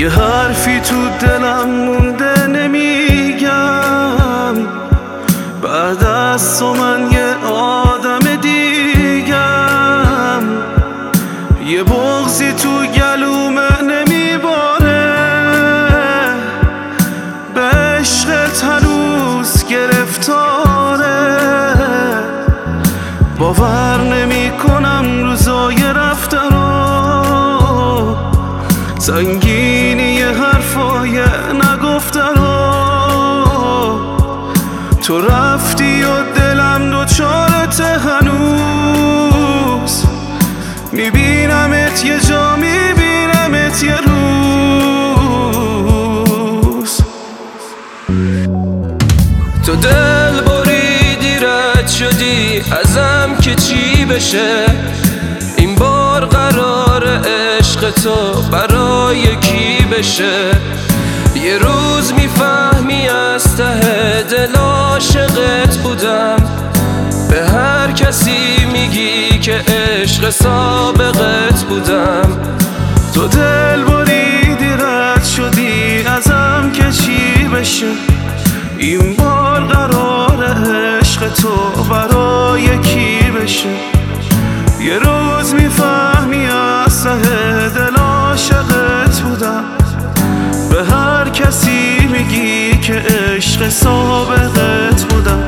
یه حرفی تو دلم مونده نمیگم، بعد از تو من یه آدم دیگم. یه بغضی تو گلومه نمیباره، به عشقت هنوز گرفتاره. باور نمی کنم روزای رفتنو، سنگینی حرفای نگفتنو. تو رفتی و دلم دوچارت هنوز، میبینمت یه جا، میبینمت یه روز. تو دل بریدی رد شدی ازم که چی بشه، این بار قرار عشق تو برای کی بشه. یه روز میفهمی از ته دل عاشقت بودم، به هر کسی میگی که عشق سابقت بودم. تو دل بریدی رد شدی ازم که چی بشه، این بار قرار عشق تو برای کی بشه. یه روز میفهمی از ته دل عاشقت بودم، به هر کسی میگی که عشق سابقت بودم.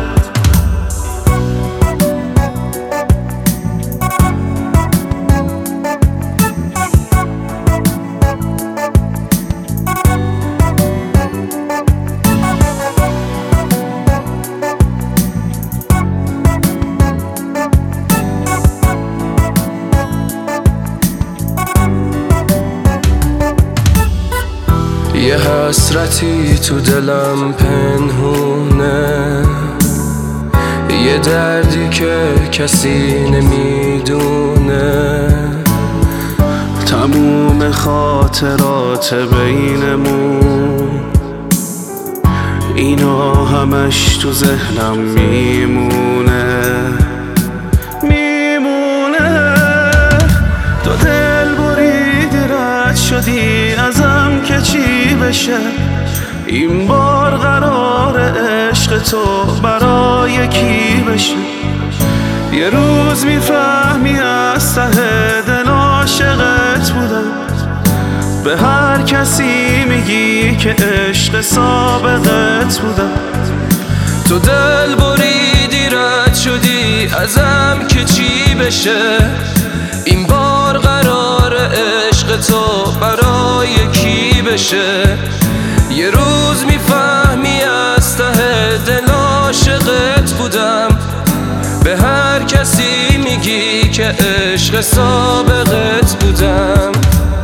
یه حسرتی تو دلم پنهونه، یه دردی که کسی نمیدونه. تموم خاطرات بینمون، اینا همش تو ذهنم میمونه. تو دل بریدی رد شدی ازم که چی بشه، این بار قرار عشق تو برای کی بشه. یه روز میفهمی از ته دل عاشقت بودم، به هر کسی میگی که عشق سابقت بودم. تو دل بریدی رد شدی ازم که چی بشه، این بار قرار عشق تو برای کی بشه. یه روز میفهمی از ته دل عاشقت بودم، به هر کسی میگی که عشق سابقت بودم.